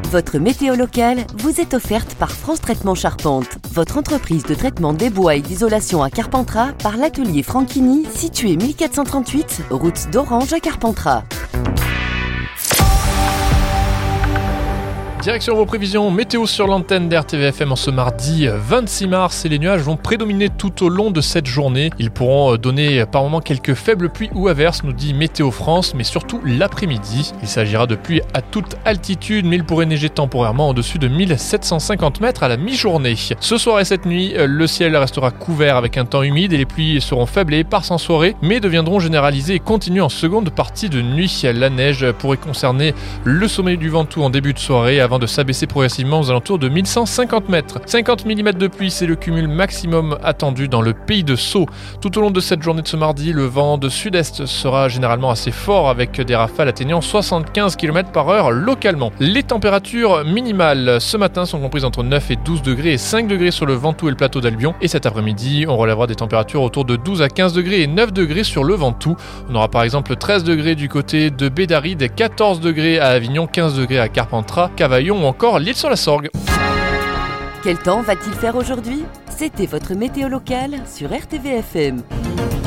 Votre météo locale vous est offerte par France Traitement Charpente, votre entreprise de traitement des bois et d'isolation à Carpentras par l'atelier Franchini, situé 1438, route d'Orange à Carpentras. Direction vos prévisions météo sur l'antenne d'RTVFM en ce mardi 26 mars et les nuages vont prédominer tout au long de cette journée. Ils pourront donner par moments quelques faibles pluies ou averses, nous dit Météo France, mais surtout l'après-midi. Il s'agira de pluies à toute altitude, mais il pourrait neiger temporairement au-dessus de 1750 mètres à la mi-journée. Ce soir et cette nuit, le ciel restera couvert avec un temps humide et les pluies seront faibles et éparses en soirée, mais deviendront généralisées et continuent en seconde partie de nuit. La neige pourrait concerner le sommet du Ventoux en début de soirée avant de s'abaisser progressivement aux alentours de 1150 mètres. 50 mm de pluie, c'est le cumul maximum attendu dans le pays de Sceaux. Tout au long de cette journée de ce mardi, le vent de sud-est sera généralement assez fort avec des rafales atteignant 75 km/h localement. Les températures minimales ce matin sont comprises entre 9 et 12 degrés et 5 degrés sur le Ventoux et le plateau d'Albion. Et cet après-midi, on relèvera des températures autour de 12 à 15 degrés et 9 degrés sur le Ventoux. On aura par exemple 13 degrés du côté de Bédaride, 14 degrés à Avignon, 15 degrés à Carpentras, Cavaillon ou encore l'île sur la Sorgue. Quel temps va-t-il faire aujourd'hui ? C'était votre météo locale sur RTVFM.